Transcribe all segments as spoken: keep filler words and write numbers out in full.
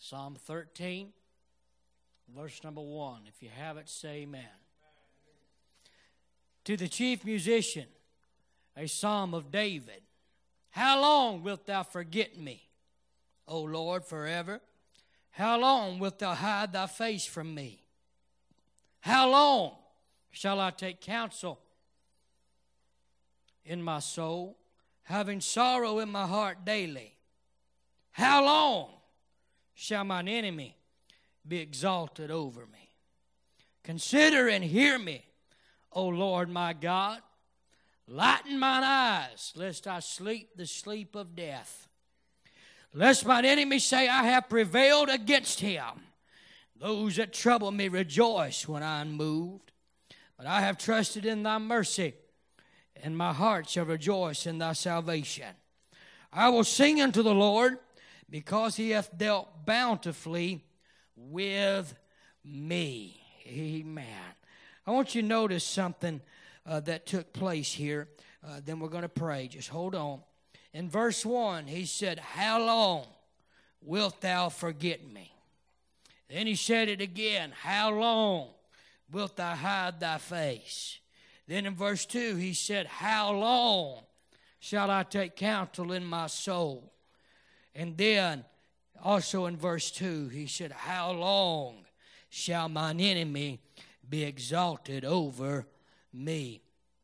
Psalm thirteen, verse number one. If you have it, say amen. To the chief musician, a psalm of David. How long wilt thou forget me, O Lord, forever? How long wilt thou hide thy face from me? How long shall I take counsel in my soul, having sorrow in my heart daily? How long shall mine enemy be exalted over me? Consider and hear me, O Lord my God. Lighten mine eyes, lest I sleep the sleep of death. Lest mine enemy say, I have prevailed against him. Those that trouble me rejoice when I am moved. But I have trusted in thy mercy, and my heart shall rejoice in thy salvation. I will sing unto the Lord, because he hath dealt bountifully with me. Amen. I want you to notice something uh, that took place here. Uh, then we're going to pray. Just hold on. In verse one, he said, how long wilt thou forget me? Then he said it again, how long wilt thou hide thy face? Then in verse two, he said, how long shall I take counsel in my soul? And then also in verse two, he said, how long shall mine enemy be exalted over me?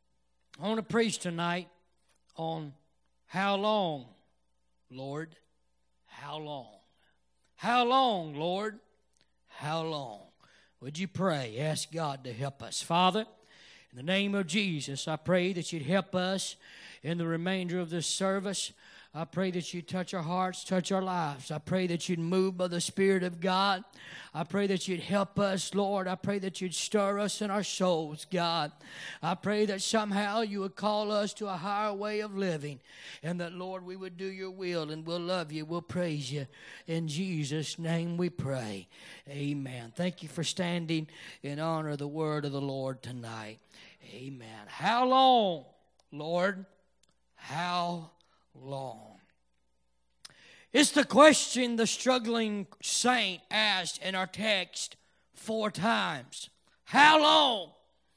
I want to preach tonight on how long, Lord? How long? How long, Lord? How long? Would you pray? Ask God to help us. Father, in the name of Jesus, I pray that you'd help us in the remainder of this service. I pray that you'd touch our hearts, touch our lives. I pray that you'd move by the Spirit of God. I pray that you'd help us, Lord. I pray that you'd stir us in our souls, God. I pray that somehow you would call us to a higher way of living, and that, Lord, we would do your will, and we'll love you, we'll praise you. In Jesus' name we pray. Amen. Thank you for standing in honor of the word of the Lord tonight. Amen. How long, Lord? How long? It's the question the struggling saint asked in our text four times. How long?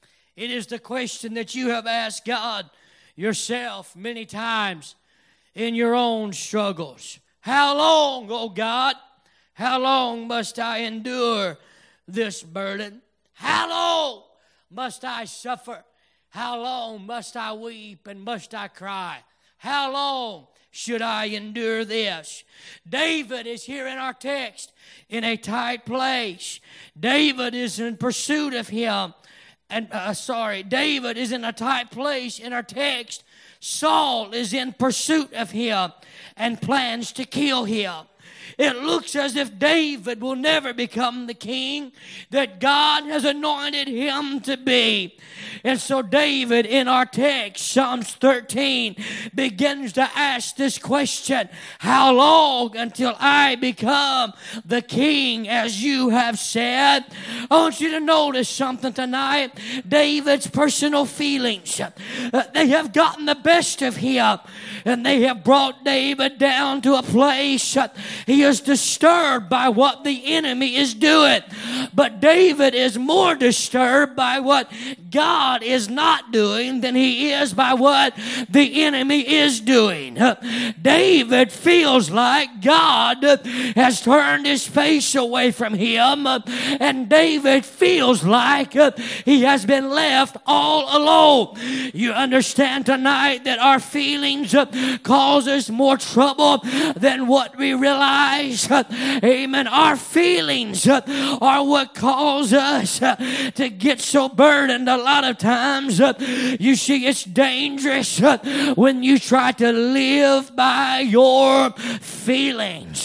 It is the question that you have asked God yourself many times in your own struggles. How long, oh God? How long must I endure this burden? How long must I suffer? How long must I weep and must I cry? How long should I endure this? David is here in our text in a tight place. David is in pursuit of him. And uh, sorry, David is in a tight place in our text. Saul is in pursuit of him and plans to kill him. It looks as if David will never become the king that God has anointed him to be. And so David, in our text, Psalms thirteen, begins to ask this question, how long until I become the king as you have said? I want you to notice something tonight. David's personal feelings, uh, they have gotten the best of him, and they have brought David down to a place uh, he is disturbed by what the enemy is doing. But David is more disturbed by what God is not doing than he is by what the enemy is doing. David feels like God has turned his face away from him, and David feels like he has been left all alone. You understand tonight that our feelings cause us more trouble than what we realize. Amen. Our feelings are what cause us to get so burdened a lot of times. You see, it's dangerous when you try to live by your feelings.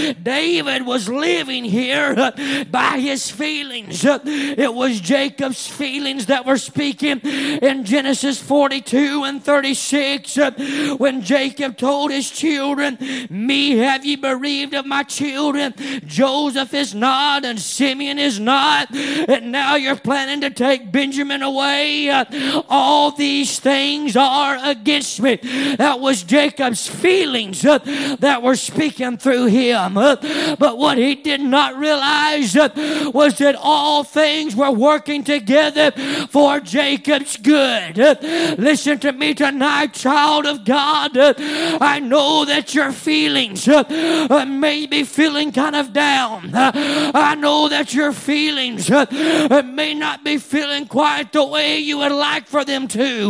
David was living here by his feelings. It was Jacob's feelings that were speaking in Genesis forty-two and thirty-six when Jacob told his children, me have ye bereaved of my children. Joseph is not and Simeon is not, and now you're planning to take Benjamin away. All these things are against me. That was Jacob's feelings that were speaking through him. But what he did not realize was that all things were working together for Jacob's good. Listen to me tonight, child of God. I know that your feelings may be feeling kind of down. I know that your feelings may not be feeling quite the way you would like for them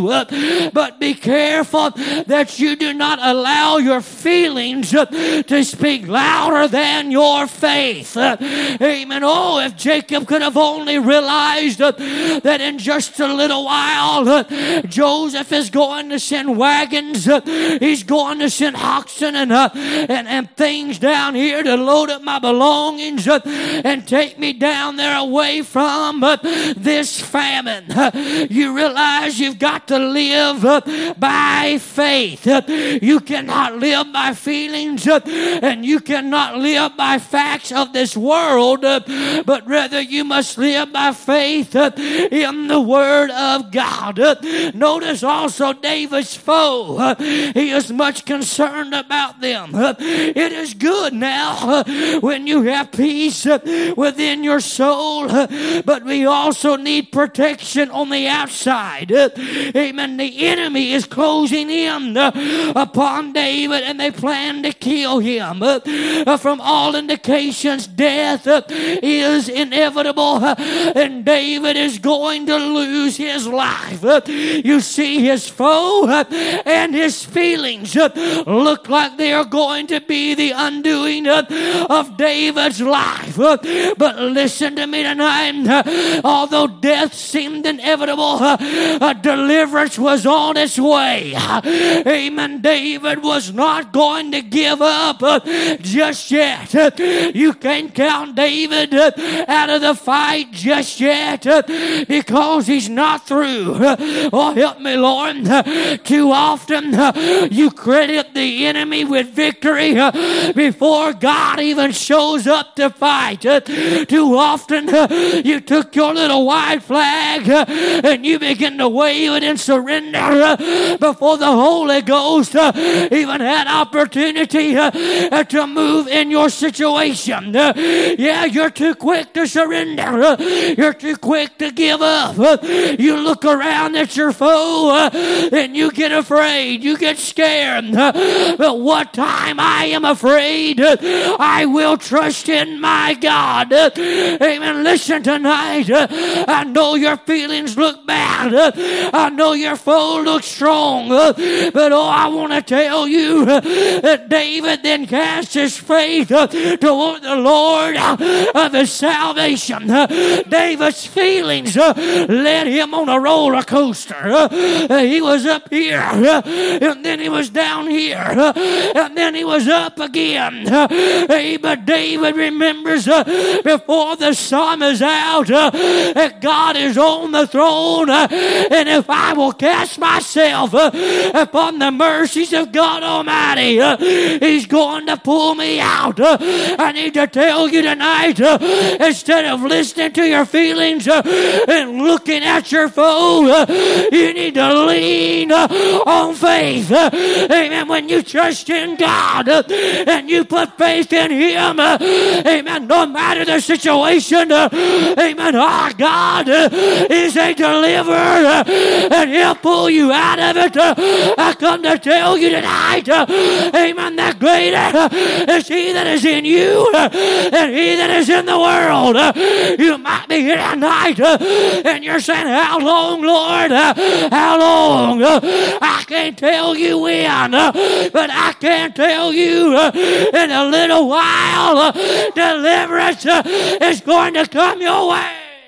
to. But be careful that you do not allow your feelings to speak louder than your faith. Amen. Oh, if Jacob could have only realized that in just a little while Joseph is going to send wagons, he's going to send oxen and, uh, and, and things down here to load up my belongings uh, and take me down there away from uh, this famine. Uh, you realize you've got to live uh, by faith. Uh, you cannot live by feelings uh, and you cannot live by facts of this world, uh, but rather you must live by faith uh, in the Word of God. Uh, notice also David's foe. Uh, he is much concerned about them. Uh, it is good now uh, when you have peace uh, within your soul, uh, but we also need protection on the outside. Uh, amen. The enemy is closing in uh, upon David and they plan to kill him. Uh, uh, from all indications, death uh, is inevitable uh, and David is going to lose his life. Uh, you see, his foe uh, and his feelings uh, look like they are going to be the undoing uh, of David's life. Uh, but listen to me tonight. Uh, although death seemed inevitable, uh, uh, deliverance was on its way. Uh, amen. David was not going to give up uh, just yet. Uh, you can't count David uh, out of the fight just yet uh, because he's not through. Uh, oh, help me, Lord. Uh, too often uh, you credit the enemy with victory uh, before God even shows up to fight. Uh, too often uh, you took your little white flag uh, and you begin to wave it in surrender uh, before the Holy Ghost uh, even had opportunity uh, uh, to move in your situation. Uh, yeah, you're too quick to surrender. Uh, you're too quick to give up. Uh, you look around at your foe uh, and you get afraid. You get scared. Uh, but what time I am afraid, uh, I will trust in my God. Uh, amen. Listen tonight. Uh, I know your feelings look bad. Uh, I know your foe looks strong. Uh, but oh, I want to tell you uh, that David then cast his faith uh, toward the Lord uh, of his salvation. Uh, David's feelings uh, led him on a roller coaster. Uh, he was up here, uh, and then he was down here, uh, and then he was up again. Uh, hey, but David remembers uh, before the sun is out uh, that God is on the throne, uh, and if I will cast myself uh, upon the mercies of God Almighty, uh, He's going to pull me out. Uh, I need to tell you tonight, uh, instead of listening to your feelings uh, and looking at your foe, uh, you need to lean uh, on faith. Uh, amen. When you trust in God uh, and you put faith in Him, uh, amen, no matter the situation, uh, amen, our God uh, is a deliverer uh, and He'll pull you out of it. Uh, I come to tell you tonight, uh, amen, that greater uh, is He that is in you uh, and He that is in the world. Uh, you might be here tonight uh, and you're saying, how long, Lord? Uh, how long? Uh, I can't tell you when, uh, but I can tell you uh, in a little while, uh, deliverance uh, is going to come your way.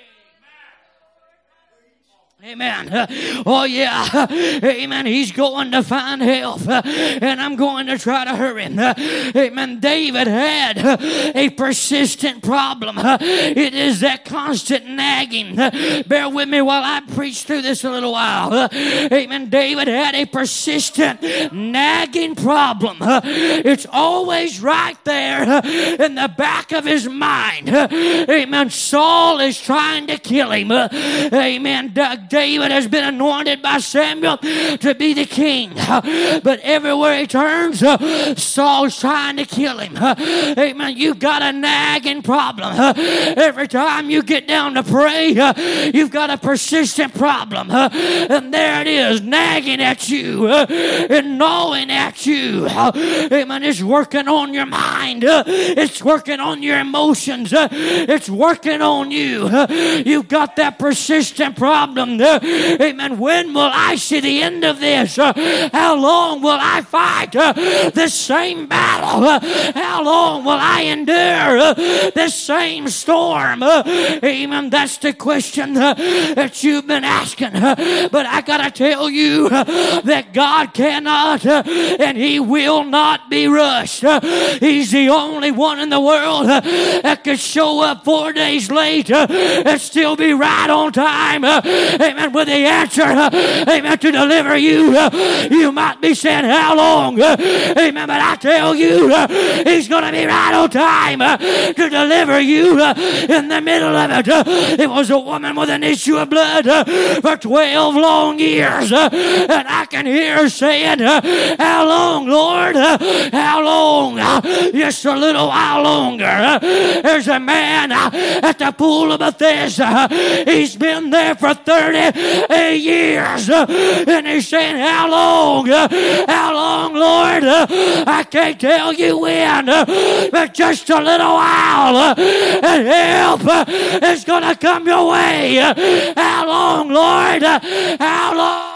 Amen. Uh, oh, yeah. Amen. He's going to find help. Uh, and I'm going to try to hurry him. Uh, amen. David had uh, a persistent problem. Uh, it is that constant nagging. Uh, bear with me while I preach through this a little while. Uh, amen. David had a persistent nagging problem. Uh, it's always right there uh, in the back of his mind. Uh, amen. Saul is trying to kill him. Uh, amen. D- David has been anointed by Samuel to be the king. But everywhere he turns, Saul's trying to kill him. Amen. You've got a nagging problem. Every time you get down to pray, you've got a persistent problem. And there it is, nagging at you and gnawing at you. Amen. It's working on your mind. It's working on your emotions. It's working on you. You've got that persistent problem. Amen. When will I see the end of this? How long will I fight this same battle? How long will I endure this same storm? Amen. That's the question that you've been asking. But I got to tell you that God cannot and He will not be rushed. He's the only one in the world that could show up four days late and still be right on time. Amen. With the answer, amen, to deliver you. You might be saying, how long? Amen. But I tell you, He's going to be right on time to deliver you in the middle of it. It was a woman with an issue of blood for twelve long years. And I can hear her saying, how long, Lord? How long? Just a little while longer. There's a man at the pool of Bethesda. He's been there for thirty years. And he's saying, how long? How long, Lord? I can't tell you when, but just a little while. And help is going to come your way. How long, Lord? How long?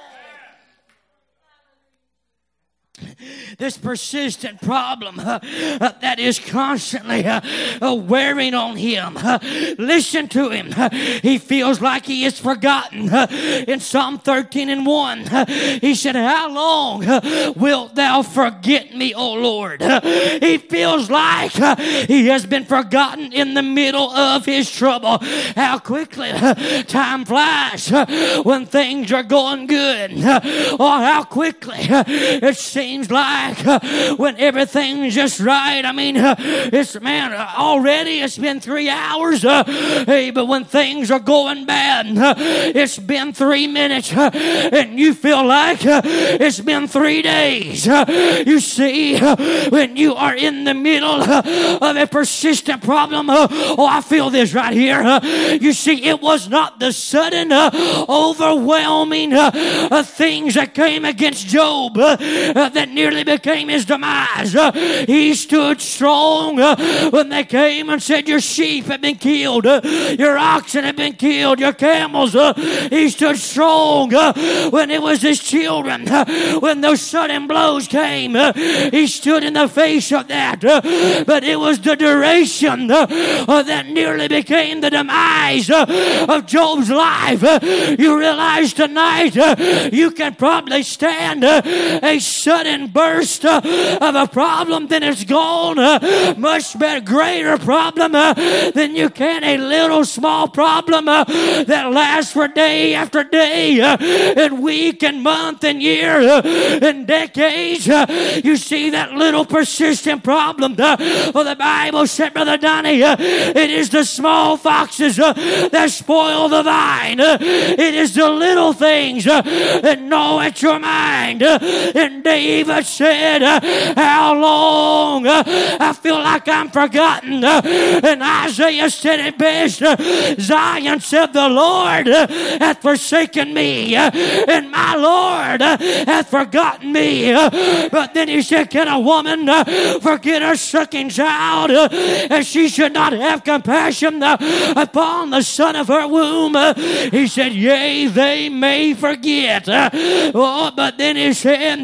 This persistent problem uh, uh, that is constantly uh, uh, wearing on him. Uh, listen to him. Uh, he feels like he is forgotten. Uh, in Psalm thirteen and one, uh, he said, how long uh, wilt thou forget me, O Lord? Uh, he feels like uh, he has been forgotten in the middle of his trouble. How quickly uh, time flies uh, when things are going good. Uh, or how quickly uh, it seems like Uh, when everything's just right. I mean, uh, it's, man, uh, already it's been three hours. Uh, hey, but when things are going bad, uh, it's been three minutes. Uh, and you feel like uh, it's been three days. Uh, you see, uh, when you are in the middle uh, of a persistent problem, uh, oh, I feel this right here. Uh, you see, it was not the sudden, uh, overwhelming uh, uh, things that came against Job uh, uh, that nearly became his demise. Uh, he stood strong uh, when they came and said, your sheep have been killed, uh, your oxen have been killed, your camels. Uh, he stood strong uh, when it was his children. Uh, when those sudden blows came, uh, he stood in the face of that. Uh, but it was the duration uh, uh, that nearly became the demise uh, of Job's life. Uh, you realize tonight uh, you can probably stand uh, a sudden burst Uh, of a problem, then it's gone. Uh, much better, greater problem uh, than you can a little small problem uh, that lasts for day after day uh, and week and month and year uh, and decades. Uh, you see that little persistent problem. Uh, well, the Bible said, Brother Donnie, uh, it is the small foxes uh, that spoil the vine. Uh, it is the little things uh, that gnaw at your mind. Uh, and David said, Uh, how long? Uh, I feel like I'm forgotten. Uh, and Isaiah said it best. Uh, Zion said, the Lord uh, hath forsaken me, uh, and my Lord uh, hath forgotten me. Uh, but then he said, can a woman uh, forget her sucking child, uh, and she should not have compassion uh, upon the son of her womb? Uh, he said, yea, they may forget. Uh, oh, but then he said,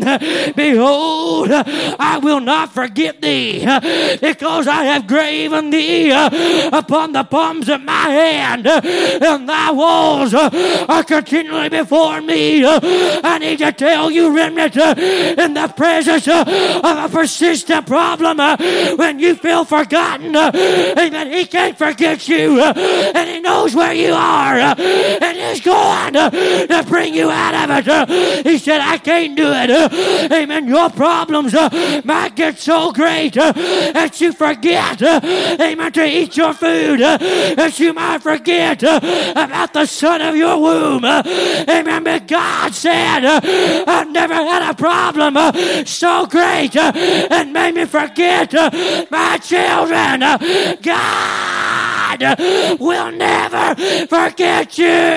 behold, I will not forget thee, because I have graven thee upon the palms of my hand, and thy walls are continually before me. I need to tell you, remnant, in the presence of a persistent problem, when you feel forgotten, amen, He can't forget you, and He knows where you are, and He is going to bring you out of it. He said, I can't do it. Amen. Your problems might get so great that you forget, amen, to eat your food, that you might forget about the son of your womb. Amen. But God said, I've never had a problem so great and made me forget my children. God will never forget you.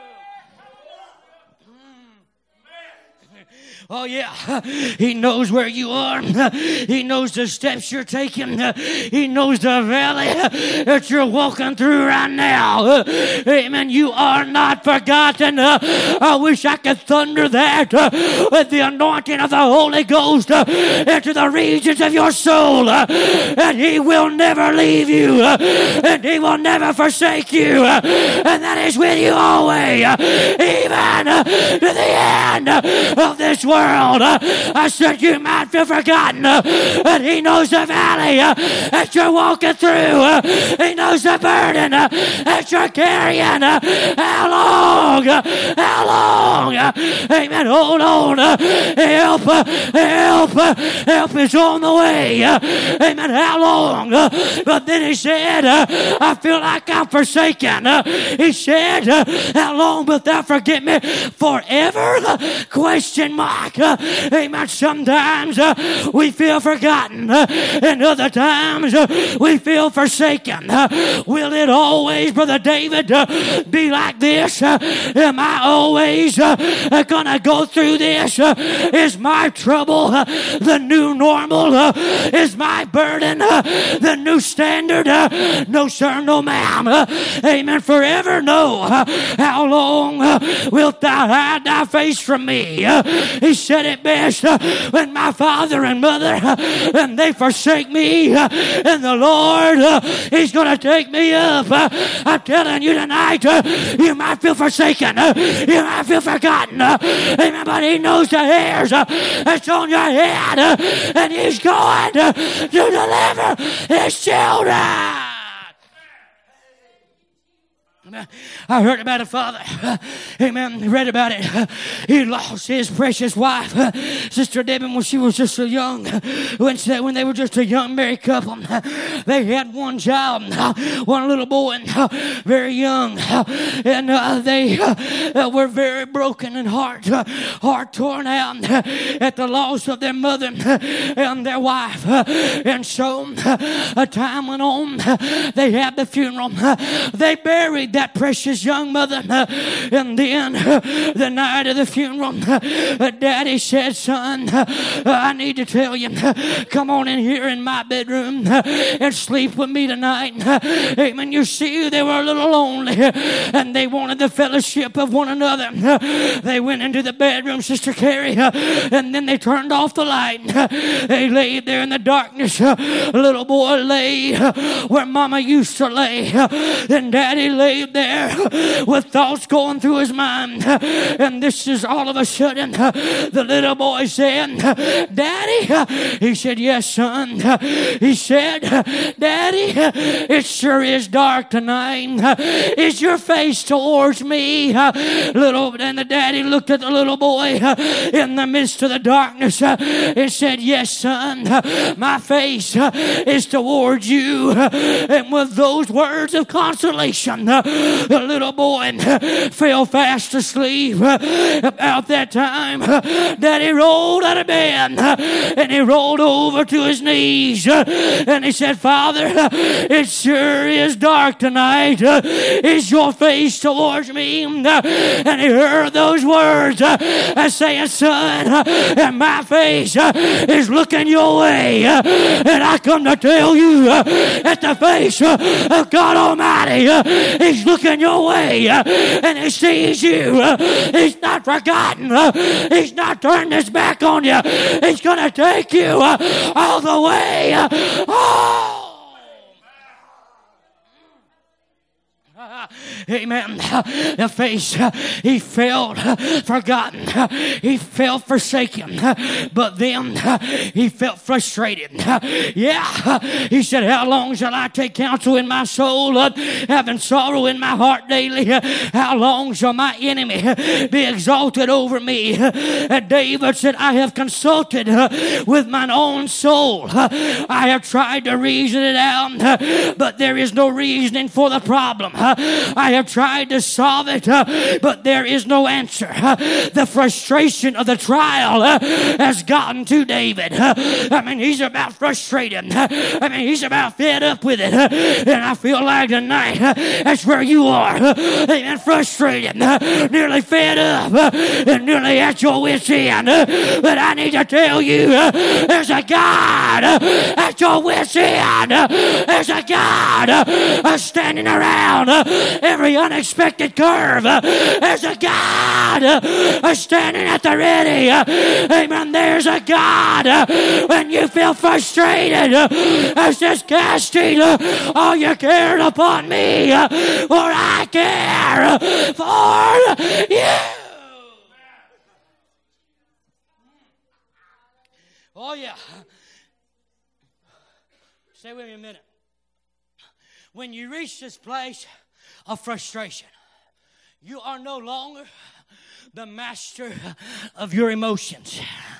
Oh, yeah. He knows where you are. He knows the steps you're taking. He knows the valley that you're walking through right now. Amen. You are not forgotten. I wish I could thunder that with the anointing of the Holy Ghost into the regions of your soul. And He will never leave you. And He will never forsake you. And that is with you always. Even to the end of this world. I said you might feel forgotten, and He knows the valley that you're walking through. He knows the burden that you're carrying. How long? How long? Amen. Hold on. Help, help, help is on the way. Amen. How long? But then He said, I feel like I'm forsaken. He said, how long wilt thou forget me? Forever? Question mark. Amen. Sometimes uh, we feel forgotten, uh, and other times uh, we feel forsaken. Uh, will it always, Brother David, uh, be like this? Uh, am I always uh, going to go through this? Uh, is my trouble uh, the new normal? Uh, is my burden uh, the new standard? Uh, no, sir, no, ma'am. Uh, amen. Forever, no. Uh, how long uh, wilt thou hide thy face from me? Uh, he said it best uh, when my father and mother uh, and they forsake me, uh, and the Lord uh, He's going to take me up. Uh, I'm telling you tonight, uh, you might feel forsaken, uh, you might feel forgotten, uh, amen, but He knows the hairs uh, that's on your head, uh, and He's going uh, to deliver His children. I heard about a father, amen, read about it. He lost his precious wife, Sister Debbie, when she was just so young. When, she, when they were just a young married couple, they had one child, one little boy, very young, and uh, they uh, were very broken in heart, heart torn out at the loss of their mother and their wife. And so a time went on. They had the funeral. They buried that precious young mother, uh, and then uh, the night of the funeral, uh, Daddy said, son, uh, I need to tell you, uh, come on in here in my bedroom uh, and sleep with me tonight. Uh, amen. You see, they were a little lonely, uh, and they wanted the fellowship of one another. Uh, they went into the bedroom, Sister Carrie, uh, and then they turned off the light. Uh, they laid there in the darkness. Uh, little boy lay uh, where Mama used to lay, uh, and Daddy lay there with thoughts going through his mind. And this is all of a sudden the little boy said, Daddy, he said, yes, son. He said, Daddy, it sure is dark tonight. Is your face towards me? Little, and the daddy looked at the little boy in the midst of the darkness and said, yes, son, my face is towards you. And with those words of consolation, the little boy fell fast asleep. About that time, Daddy rolled out of bed and he rolled over to his knees and he said, Father, it sure is dark tonight. Is your face towards me? And he heard those words saying, son, and my face is looking your way. And I come to tell you that the face of God Almighty is looking your way, and He sees you. He's not forgotten. He's not turned His back on you. He's going to take you all the way. Oh. Amen. The face, he felt forgotten. He felt forsaken. But then he felt frustrated. Yeah. He said, how long shall I take counsel in my soul, having sorrow in my heart daily? How long shall my enemy be exalted over me? And David said, I have consulted with mine own soul. I have tried to reason it out, but there is no reasoning for the problem. I have tried to solve it, but there is no answer. The frustration of the trial has gotten to David. I mean, he's about frustrated. I mean, he's about fed up with it. And I feel like tonight, that's where you are. Amen. Frustrated, nearly fed up, and nearly at your wit's end. But I need to tell you, there's a God at your wit's end. There's a God standing around every unexpected curve. There's a God standing at the ready. Amen. There's a God when you feel frustrated. That's just casting all your care upon me, for I care for you. Oh, yeah. Stay with me a minute. When you reach this place of frustration, you are no longer the master of your emotions.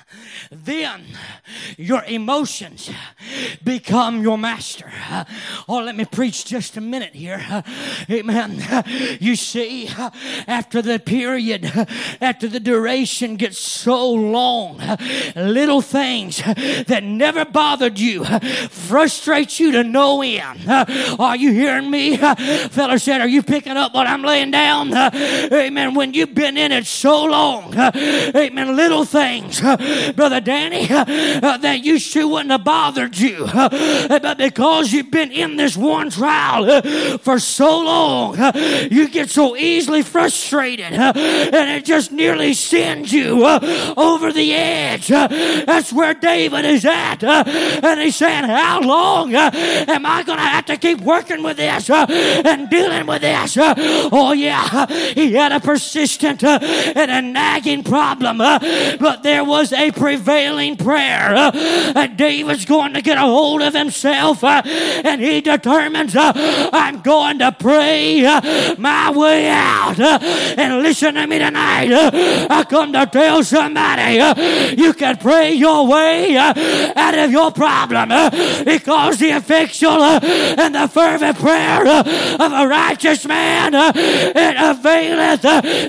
Then your emotions become your master. Oh, let me preach just a minute here. Amen. You see, after the period, after the duration gets so long, little things that never bothered you frustrate you to no end. Are you hearing me? Fella said, are you picking up what I'm laying down? Amen. When you've been in it so long, amen, little things, Brother Danny, uh, that used to wouldn't have bothered you. Uh, but because you've been in this one trial uh, for so long, uh, you get so easily frustrated, uh, and it just nearly sends you uh, over the edge. Uh, that's where David is at. Uh, and he's saying, how long uh, am I going to have to keep working with this uh, and dealing with this? Uh, oh, yeah, he had a persistent uh, and a nagging problem, uh, but there was a prevailing prayer. Uh, and David's going to get a hold of himself, uh, and he determines, uh, I'm going to pray uh, my way out. Uh, and listen to me tonight. Uh, I come to tell somebody, uh, you can pray your way uh, out of your problem, uh, because the effectual uh, and the fervent prayer uh, of a righteous man, uh, it availeth uh,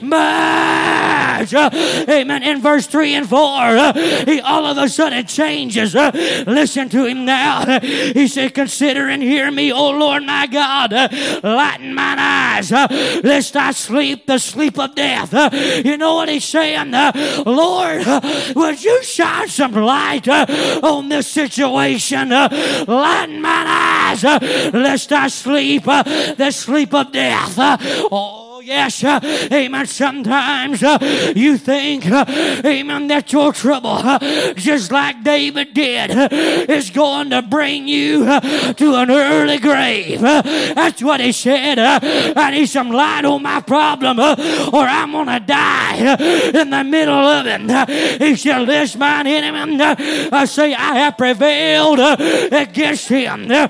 much. Uh, amen. In verse three and four, uh, he all of a sudden changes. Uh, listen to him now. Uh, he said, consider and hear me, O Lord my God. Uh, lighten mine eyes, uh, lest I sleep the sleep of death. Uh, you know what he's saying? Uh, Lord, uh, would you shine some light uh, on this situation? Uh, lighten mine eyes, uh, lest I sleep uh, the sleep of death. Uh, oh, Yes, uh, amen. Sometimes uh, you think, uh, amen, that your trouble, uh, just like David did, uh, is going to bring you uh, to an early grave. Uh, that's what he said. Uh, I need some light on my problem, uh, or I'm going to die uh, in the middle of it. Uh, he said, lest mine enemy uh, uh, say I have prevailed uh, against him. Uh,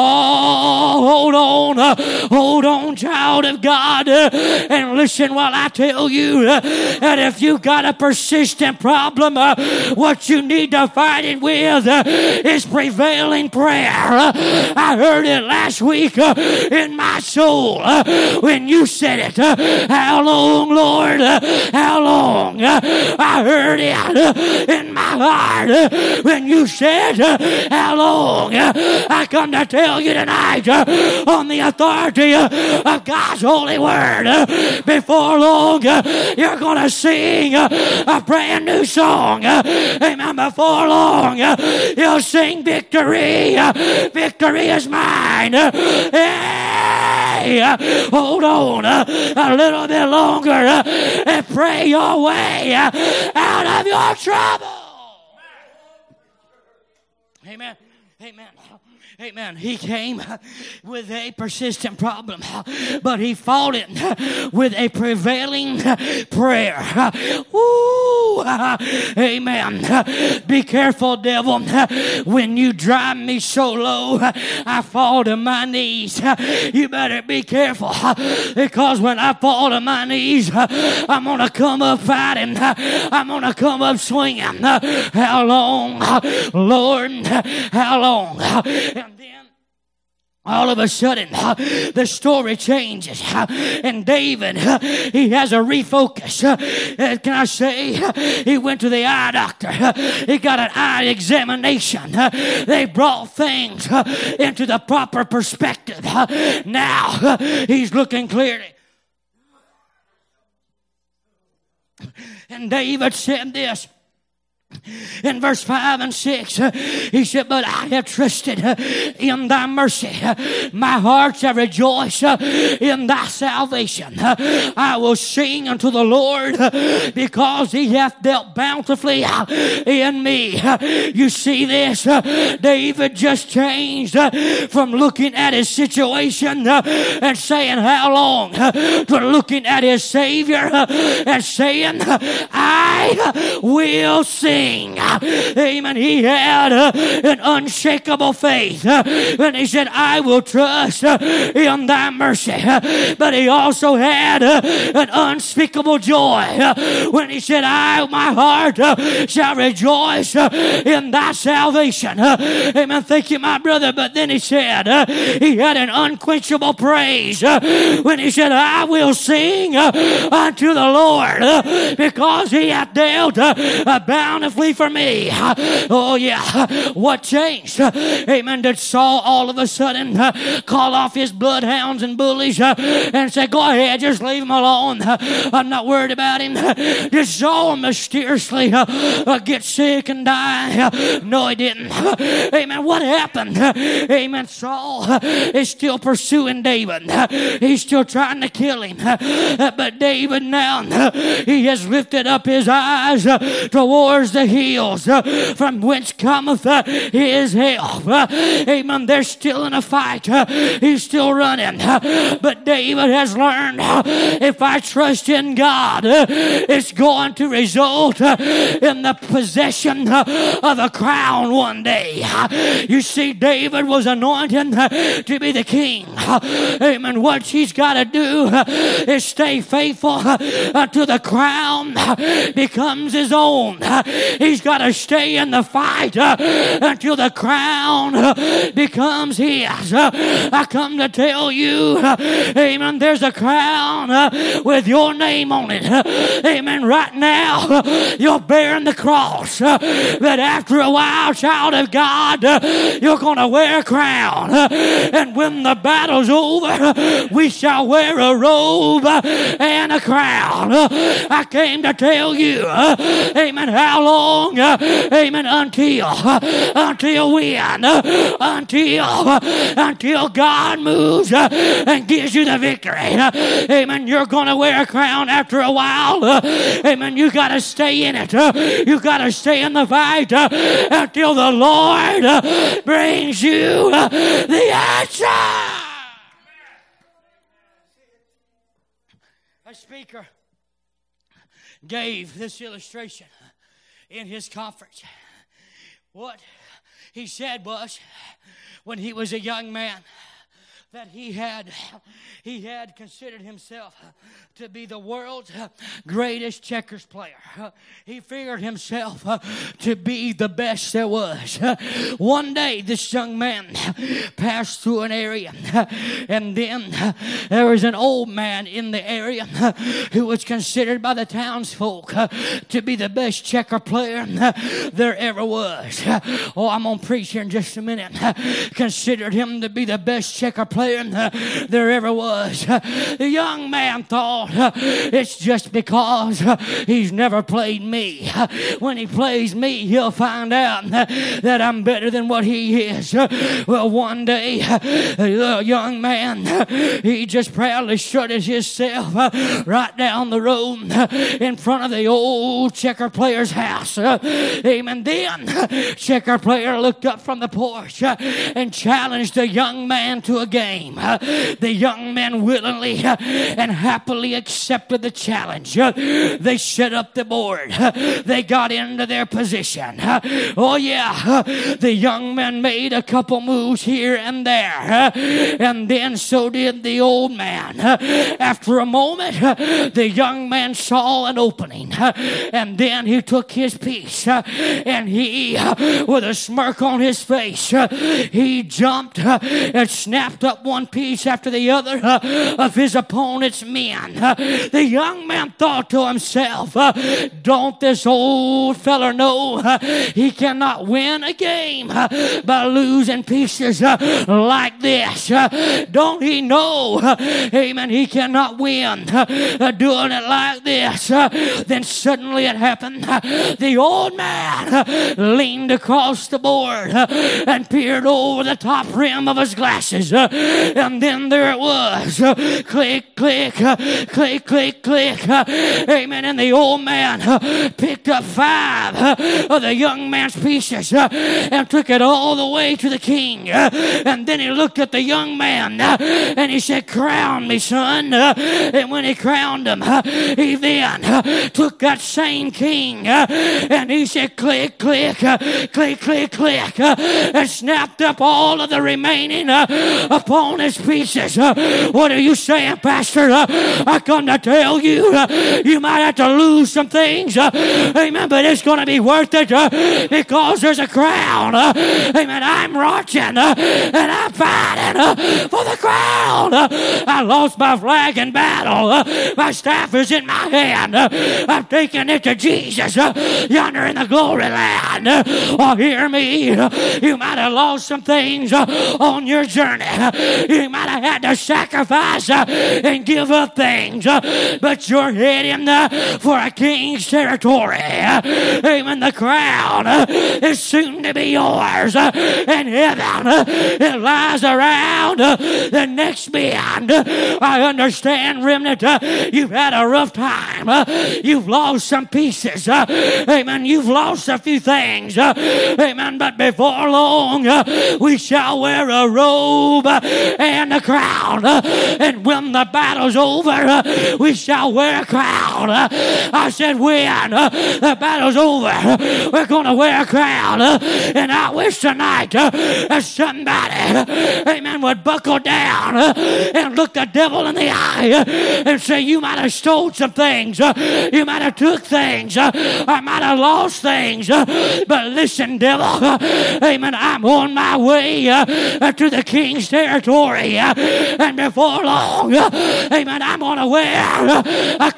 oh, hold on, uh, hold on, child of God. Uh, And listen while I tell you uh, that if you got a persistent problem, uh, what you need to fight it with uh, is prevailing prayer. Uh, I heard it last week uh, in my soul uh, when you said it. Uh, how long, Lord? Uh, how long? Uh, I heard it uh, in my heart uh, when you said, uh, how long? Uh, I come to tell you tonight uh, on the authority uh, of God's holy word. Uh, Before long, uh, you're going to sing uh, a brand new song. Uh, amen. Before long, uh, you'll sing victory. Uh, victory is mine. Uh, hey, uh, hold on uh, a little bit longer uh, and pray your way uh, out of your trouble. Amen. Amen. Amen. He came with a persistent problem, but he fought it with a prevailing prayer. Woo! Amen. Be careful, devil. When you drive me so low, I fall to my knees. You better be careful, because when I fall to my knees, I'm going to come up fighting. I'm going to come up swinging. How long, Lord? How long? And then all of a sudden, the story changes. And David, he has a refocus. Can I say, he went to the eye doctor. He got an eye examination. They brought things into the proper perspective. Now, he's looking clearly. And David said this. In verse five and six, he said, but I have trusted in thy mercy. My heart shall rejoice in thy salvation. I will sing unto the Lord because he hath dealt bountifully in me. You see this? David just changed from looking at his situation and saying, how long? To looking at his Savior and saying, I will sing. Amen. He had uh, an unshakable faith. Uh, and he said, I will trust uh, in thy mercy. Uh, but he also had uh, an unspeakable joy uh, when he said, I, my heart uh, shall rejoice uh, in thy salvation. Uh, amen. Thank you, my brother. But then he said, uh, he had an unquenchable praise uh, when he said, I will sing uh, unto the Lord uh, because he hath dealt uh, a bountifully for me. Oh yeah. What changed? Amen. Did Saul all of a sudden uh, call off his bloodhounds and bullies uh, and say, go ahead, just leave him alone. Uh, I'm not worried about him. Did Saul mysteriously uh, uh, get sick and die? Uh, no, he didn't. Uh, amen. What happened? Uh, amen. Saul uh, is still pursuing David. Uh, he's still trying to kill him. Uh, but David now, uh, he has lifted up his eyes uh, towards the hills uh, from whence cometh uh, his help. Uh, amen. They're still in a fight. Uh, he's still running. Uh, but David has learned uh, if I trust in God, uh, it's going to result uh, in the possession uh, of a crown one day. Uh, you see, David was anointed uh, to be the king. Uh, amen. What he's got to do uh, is stay faithful uh, until the crown uh, becomes his own. Uh, He's got to stay in the fight uh, until the crown uh, becomes his. Uh, I come to tell you, uh, amen, there's a crown uh, with your name on it. Uh, amen. Right now, uh, you're bearing the cross. Uh, but after a while, child of God, uh, you're going to wear a crown. Uh, and when the battle's over, uh, we shall wear a robe uh, and a crown. Uh, I came to tell you, uh, amen, how long Long, uh, amen, until, uh, until when, uh, until, uh, until God moves uh, and gives you the victory. Uh, amen. You're going to wear a crown after a while. Uh, amen. You got to stay in it. Uh, you got to stay in the fight uh, until the Lord uh, brings you uh, the answer. A speaker gave this illustration in his conference. What he said was, when he was a young man, that he had he had considered himself to be the world's greatest checkers player. He figured himself to be the best there was. One day, this young man passed through an area, and then there was an old man in the area who was considered by the townsfolk to be the best checker player there ever was. Oh, I'm going to preach here in just a minute. Considered him to be the best checker player player there ever was. The young man thought, it's just because he's never played me. When he plays me, he'll find out that I'm better than what he is. Well, one day, the young man, he just proudly strutted himself right down the road in front of the old checker player's house. Amen. Then checker player looked up from the porch and challenged the young man to a game. The young man willingly and happily accepted the challenge. They set up the board. They got into their position. Oh yeah, the young man made a couple moves here and there, and then so did the old man. After a moment, the young man saw an opening, and then he took his piece, and he, with a smirk on his face, he jumped and snapped up one piece after the other of his opponent's men. The young man thought to himself, don't this old feller know he cannot win a game by losing pieces like this? Don't he know, amen, he cannot win doing it like this? Then suddenly it happened. The old man leaned across the board and peered over the top rim of his glasses, and then there it was. Click, click, click, click, click. Amen. And the old man picked up five of the young man's pieces and took it all the way to the king. And then he looked at the young man and he said, crown me, son. And when he crowned him, he then took that same king and he said, click, click, click, click, click, and snapped up all of the remaining opponent's pieces. What are you saying, Pastor? I come to tell you, you might have to lose some things, amen, but it's going to be worth it because there's a crown. Amen. I'm watching and I'm fighting for the crown. I lost my flag in battle. My staff is in my hand. I'm taking it to Jesus yonder in the glory land. Oh, hear me. You might have lost some things on your journey. You might have had to sacrifice and give up things, but you're heading for a king's territory. Amen. The crown is soon to be yours in heaven. It lies around the next bend. I understand, remnant, you've had a rough time. You've lost some pieces. Amen. You've lost a few things. Amen. But before long, we shall wear a robe and a crown. And when the battle's over, we shall wear a crown. I said, when the battle's over, we're going to wear a crown. And I wish tonight that somebody, amen, would buckle down and look the devil in the eye and say, you might have stole some things. You might have took things. I might have lost things. But listen, devil, amen, I'm on my way to the king's territory. And before long, amen, I'm going to wear a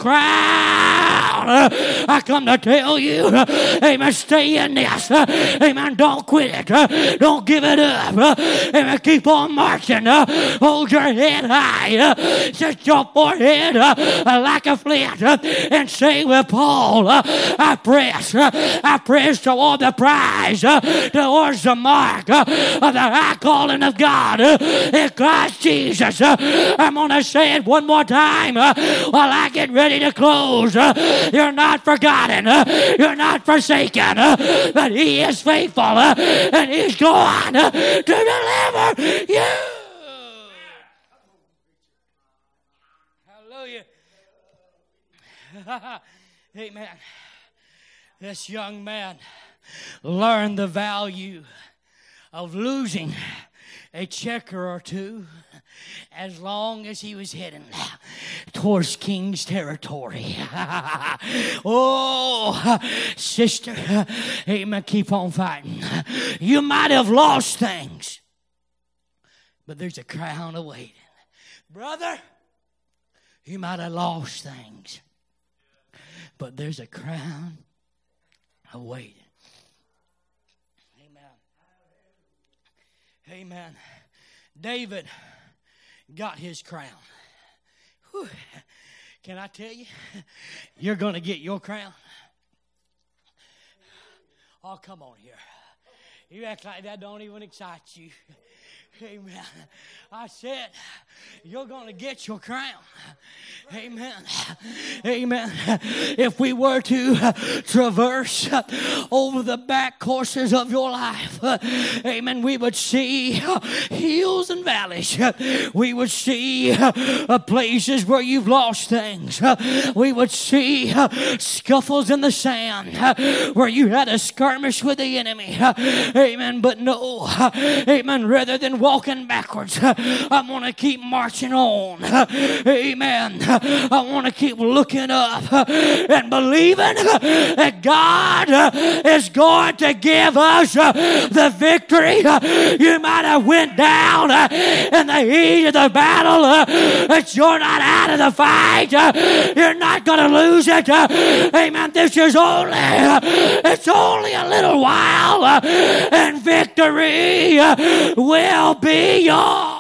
crown. I come to tell you, amen, stay in this. Amen, don't quit it. Don't give it up. Amen, keep on marching. Hold your head high. Set your forehead like a flint and say with Paul, I press. I press toward the prize, towards the mark of the high calling of God in Christ Jesus. I'm going to say it one more time while I get ready to close. You're not forgotten. You're not forsaken. But He is faithful and He's going to deliver you. Hallelujah. Amen. This young man learned the value of losing a checker or two as long as he was heading towards King's territory. Oh, sister, amen, keep on fighting. You might have lost things, but there's a crown awaiting. Brother, you might have lost things, but there's a crown awaiting. Amen. Amen. David got his crown. Whew. Can I tell you, you're going to get your crown? Oh, come on here. You act like that don't even excite you. Amen. I said, you're going to get your crown. Amen. Amen. If we were to traverse over the back courses of your life, amen, we would see hills and valleys. We would see places where you've lost things. We would see scuffles in the sand where you had a skirmish with the enemy. Amen. But no, amen, rather than walking backwards, I want to keep marching on. Amen. I want to keep looking up and believing that God is going to give us the victory. You might have went down in the heat of the battle, but you're not out of the fight. You're not going to lose it. Amen. This is only, it's only a little while, and victory will be yours.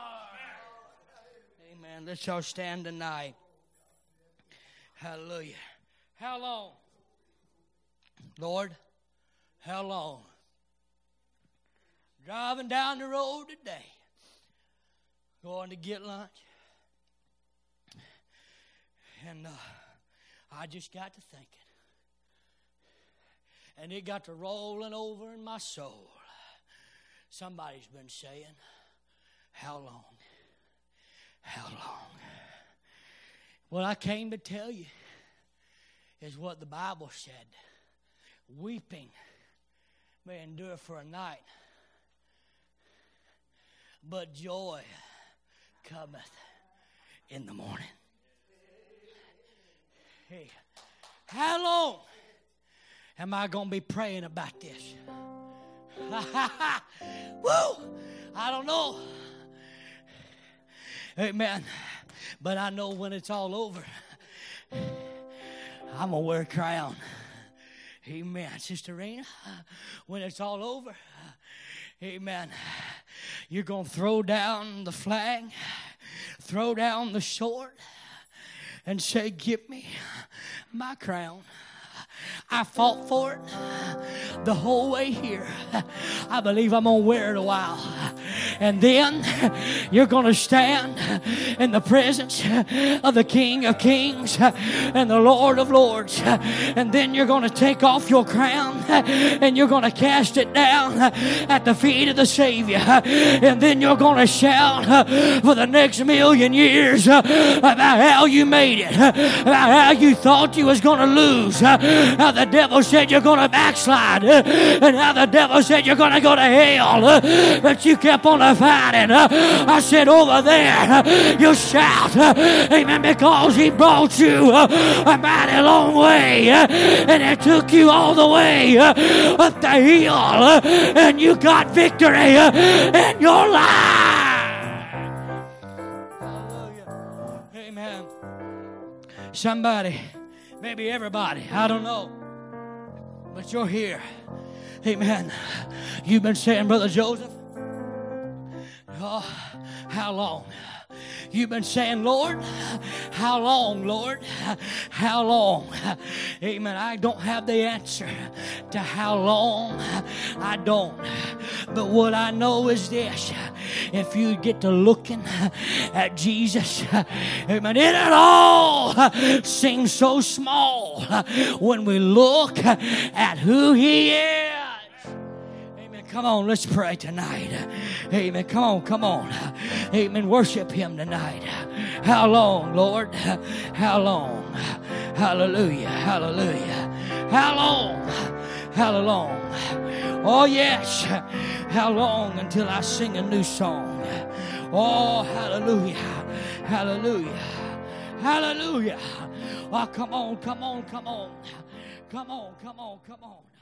Amen. Let's all stand tonight. Hallelujah. How long? Lord, how long? Driving down the road today, going to get lunch, and uh, I just got to thinking, and it got to rolling over in my soul. Somebody's been saying, how long? How long? What I came to tell you is what the Bible said. Weeping may endure for a night, but joy cometh in the morning. Hey, how long am I going to be praying about this? Woo! I don't know. Amen. But I know when it's all over, I'm going to wear a crown. Amen. Sister Rena, when it's all over, amen, you're going to throw down the flag, throw down the sword, and say, give me my crown. I fought for it the whole way here. I believe I'm going to wear it a while. And then you're going to stand in the presence of the King of Kings and the Lord of Lords. And then you're going to take off your crown and you're going to cast it down at the feet of the Savior. And then you're going to shout for the next million years about how you made it, about how you thought you was going to lose, how the devil said you're going to backslide, and how the devil said you're going to go to hell, but you kept on fighting. I said over there, you shout, amen, because he brought you a mighty long way, and it took you all the way up the hill, and you got victory in your life. Hallelujah. Amen. Somebody, maybe everybody, I don't know, but you're here. Amen. You've been saying, Brother Joseph, oh, how long? You've been saying, Lord, how long, Lord? How long? Amen. I don't have the answer to how long. I don't. But what I know is this. If you get to looking at Jesus, amen, it all seems so small when we look at who he is. Come on, let's pray tonight. Amen. Come on, come on. Amen. Worship him tonight. How long, Lord? How long? Hallelujah. Hallelujah. How long? How long? Oh, yes. How long until I sing a new song? Oh, hallelujah. Hallelujah. Hallelujah. Oh, come on, come on, come on. Come on, come on, come on.